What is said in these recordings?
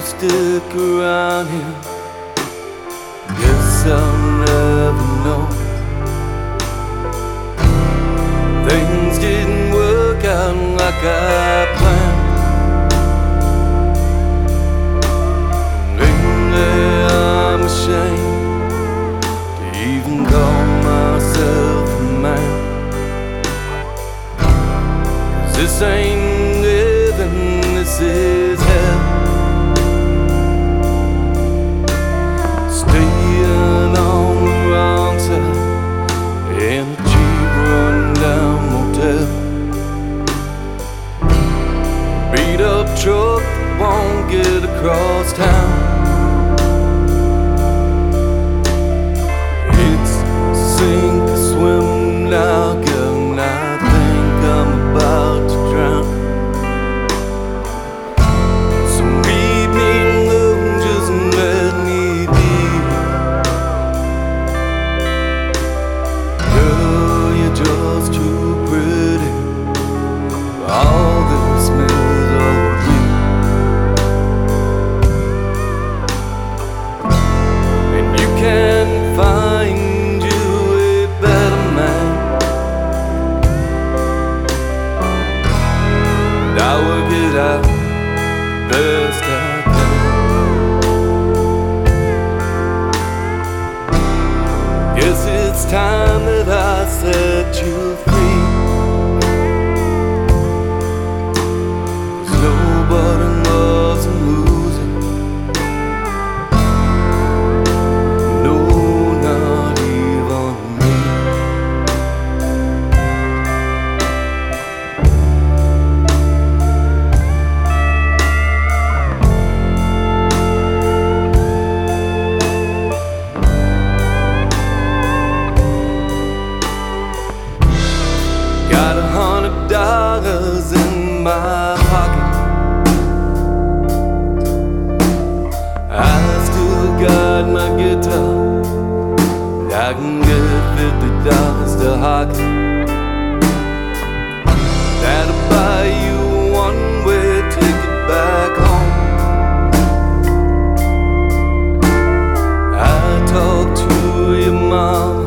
stick around here. Guess I'll never know. Things didn't work out like I planned. Lately I'm ashamed to even call myself a man. 'Cause this ain't living, this is hell. Staying on the wrong side in a cheap run-down motel. Beat up truck that won't get across town. It's sink or swim now, girl, and I think I'm about to drown. So leave me alone, just let me be. Girl, you're just too pretty for all this misery. And you can find you a better man. And I work it out best I can. Guess it's time that I set you free. 'Cause nobody loves a loser. No, not even me. Got $100 in my pocket. I still got my guitar. I can get $50 to hock it. That'll buy you a one-way ticket back home. I talked to your mom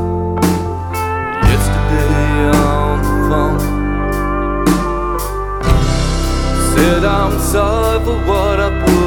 yesterday on the phone. Said I'm sorry for what I put